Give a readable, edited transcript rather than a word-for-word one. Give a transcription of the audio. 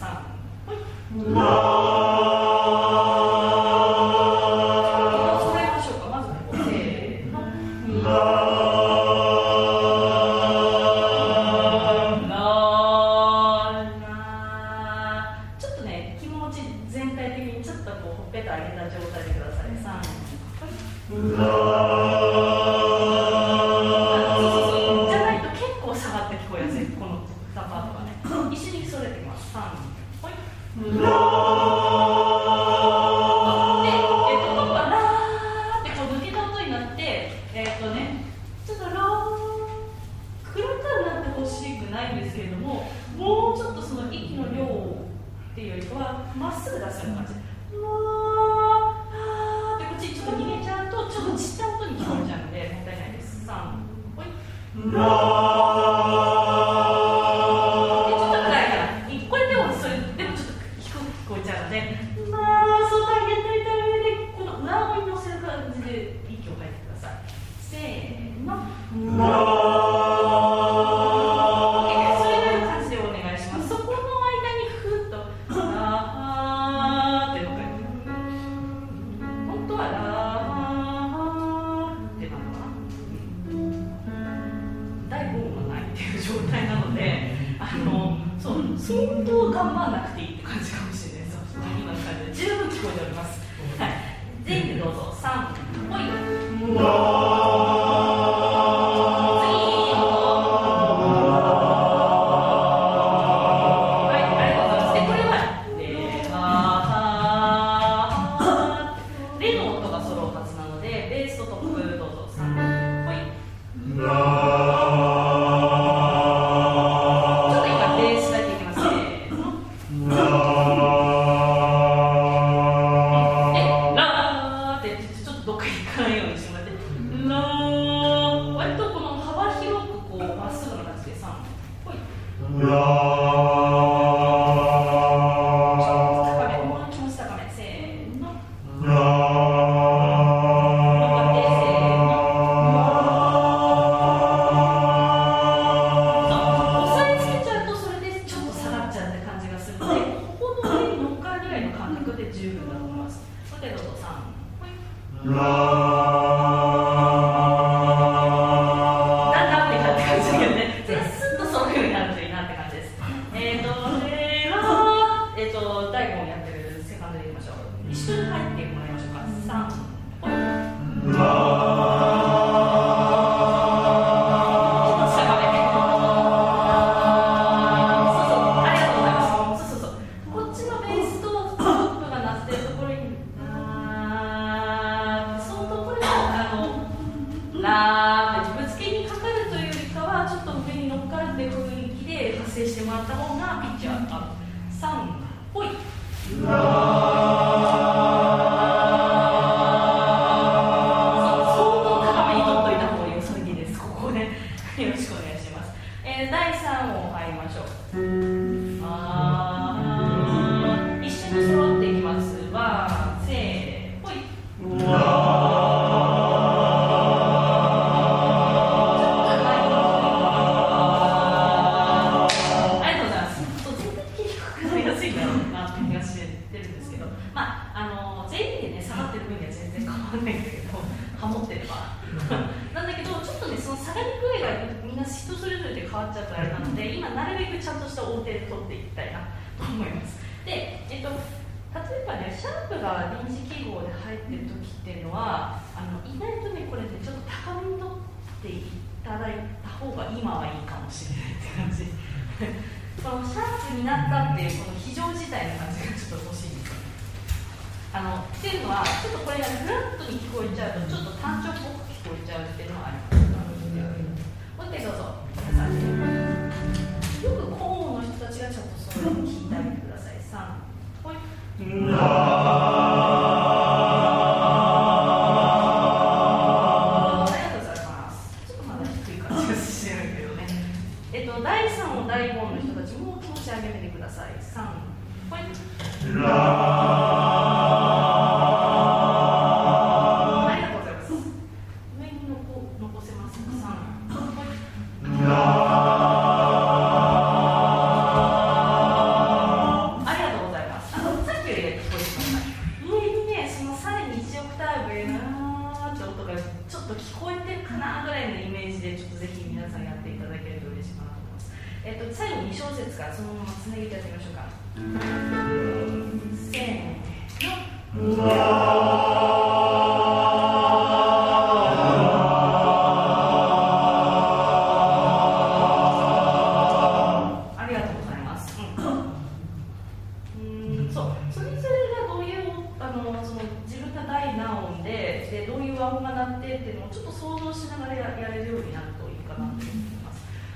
ありがとうございます。ちょっとまだ低い感じがしてるんだけどね。第3を第5の人たちもう気持ち上げめてください。3、はい。 つなぎとやってみましょうか。せーの。ありがとうございます。そう、それぞれがどういうその自分が大な音でどういう和音が鳴ってっていうのをちょっと想像しながらやれるようになるといいかなと思います。